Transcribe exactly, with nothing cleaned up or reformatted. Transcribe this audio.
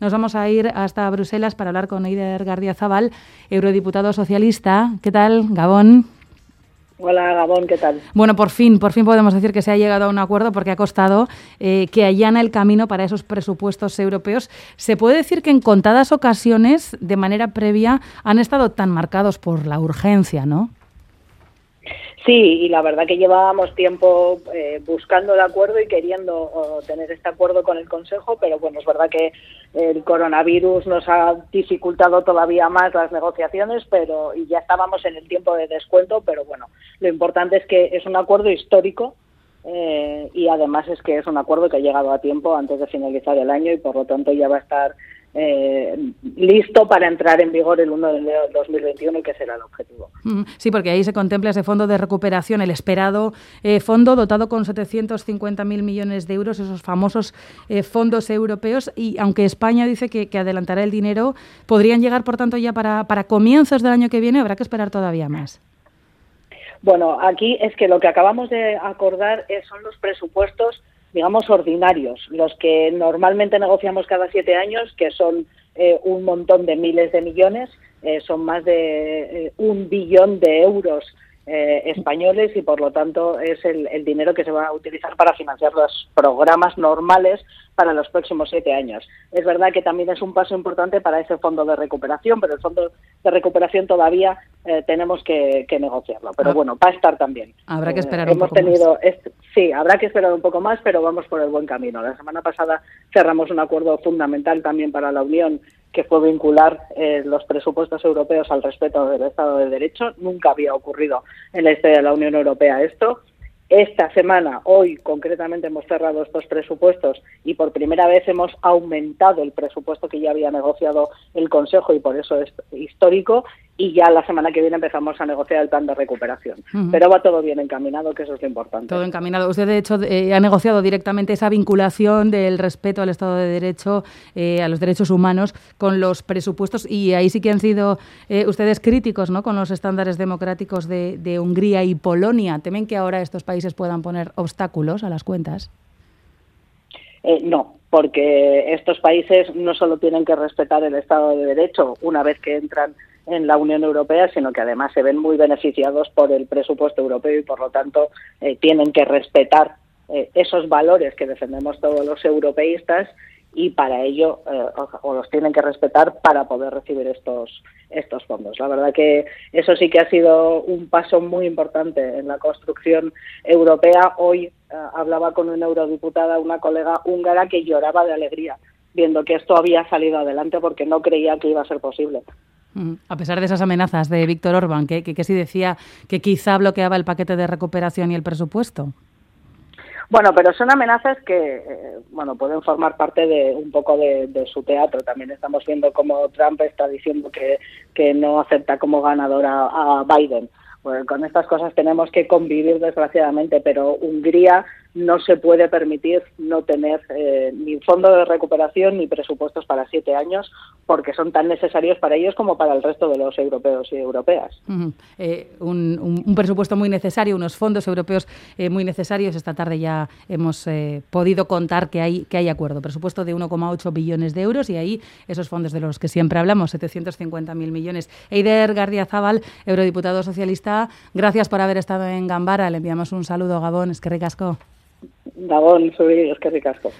nos vamos a ir hasta Bruselas para hablar con Eider Gardiazabal, eurodiputado socialista. ¿Qué tal, Gabón? Hola, Gabón, ¿qué tal? Bueno, por fin, por fin podemos decir que se ha llegado a un acuerdo porque ha costado eh, que allana el camino para esos presupuestos europeos. Se puede decir que en contadas ocasiones, de manera previa, han estado tan marcados por la urgencia, ¿no? Sí, y la verdad que llevábamos tiempo eh, buscando el acuerdo y queriendo oh, tener este acuerdo con el Consejo, pero bueno, es verdad que el coronavirus nos ha dificultado todavía más las negociaciones, pero y ya estábamos en el tiempo de descuento, pero bueno, lo importante es que es un acuerdo histórico eh, y además es que es un acuerdo que ha llegado a tiempo antes de finalizar el año y por lo tanto ya va a estar Eh, listo para entrar en vigor el uno de enero del dos mil veintiuno y que será el objetivo. Sí, porque ahí se contempla ese fondo de recuperación, el esperado eh, fondo dotado con setecientos cincuenta mil millones de euros, esos famosos eh, fondos europeos, y aunque España dice que, que adelantará el dinero, podrían llegar, por tanto, ya para, para comienzos del año que viene, habrá que esperar todavía más. Bueno, aquí es que lo que acabamos de acordar es, son los presupuestos, digamos, ordinarios, los que normalmente negociamos cada siete años, que son eh, un montón de miles de millones, eh, son más de eh, un billón de euros eh, españoles y por lo tanto es el, el dinero que se va a utilizar para financiar los programas normales para los próximos siete años. Es verdad que también es un paso importante para ese fondo de recuperación, pero el fondo de recuperación todavía eh, tenemos que, que negociarlo. Pero ah, bueno, va a estar también. Habrá que esperar eh, un hemos poco tenido, más. Este, sí, habrá que esperar un poco más, pero vamos por el buen camino. La semana pasada cerramos un acuerdo fundamental también para la Unión, que fue vincular eh, los presupuestos europeos al respeto del Estado de Derecho. Nunca había ocurrido en la historia de la Unión Europea esto. Esta semana, hoy concretamente, hemos cerrado estos presupuestos y por primera vez hemos aumentado el presupuesto que ya había negociado el Consejo y por eso es histórico, y ya la semana que viene empezamos a negociar el plan de recuperación. Uh-huh. Pero va todo bien encaminado, que eso es lo importante. Todo encaminado. Usted, de hecho, eh, ha negociado directamente esa vinculación del respeto al Estado de Derecho, eh, a los derechos humanos, con los presupuestos, y ahí sí que han sido eh, ustedes críticos, ¿no?, con los estándares democráticos de, de Hungría y Polonia. ¿Temen que ahora estos países puedan poner obstáculos a las cuentas? Eh, no, porque estos países no solo tienen que respetar el Estado de Derecho una vez que entran en la Unión Europea, sino que además se ven muy beneficiados por el presupuesto europeo y por lo tanto eh, tienen que respetar eh, esos valores que defendemos todos los europeístas y para ello eh, o, o los tienen que respetar para poder recibir estos estos fondos. La verdad que eso sí que ha sido un paso muy importante en la construcción europea. Hoy eh, hablaba con una eurodiputada, una colega húngara, que lloraba de alegría viendo que esto había salido adelante porque no creía que iba a ser posible. A pesar de esas amenazas de Víctor Orbán, que, que, que sí decía que quizá bloqueaba el paquete de recuperación y el presupuesto. Bueno, pero son amenazas que eh, bueno, pueden formar parte de un poco de, de su teatro. También estamos viendo cómo Trump está diciendo que, que no acepta como ganadora a Biden. Bueno, con estas cosas tenemos que convivir, desgraciadamente, pero Hungría no se puede permitir no tener eh, ni fondo de recuperación ni presupuestos para siete años, porque son tan necesarios para ellos como para el resto de los europeos y europeas. Uh-huh. Eh, un, un, un presupuesto muy necesario, unos fondos europeos eh, muy necesarios. Esta tarde ya hemos eh, podido contar que hay, que hay acuerdo. Presupuesto de uno coma ocho billones de euros y ahí esos fondos de los que siempre hablamos, setecientos cincuenta mil millones. Eider Gardiazabal, eurodiputado socialista, gracias por haber estado en Ganbara. Le enviamos un saludo, Gabón. Eskerrik asko. Gabón, soy Eskerrik asko.